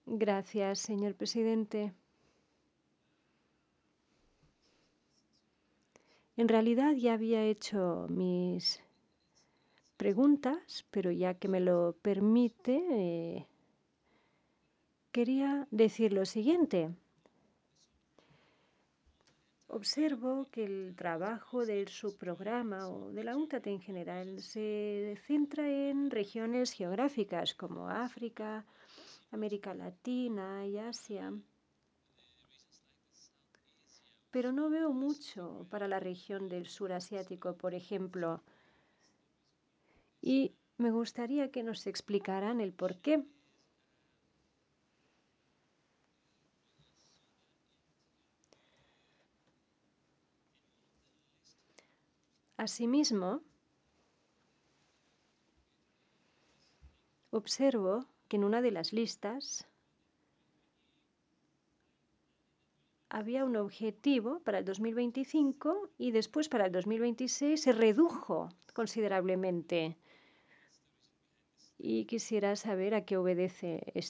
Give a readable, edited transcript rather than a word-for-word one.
Gracias, señor presidente. En realidad ya había hecho mis preguntas, pero ya que me lo permite, quería decir lo siguiente. Observo que el trabajo del subprograma o de la UNCTAD en general se centra en regiones geográficas como África, América Latina y Asia, pero no veo mucho para la región del sur asiático, por ejemplo, y me gustaría que nos explicaran el por qué. Asimismo, observo que en una de las listas había un objetivo para el 2025 y después para el 2026 se redujo considerablemente. Y quisiera saber a qué obedece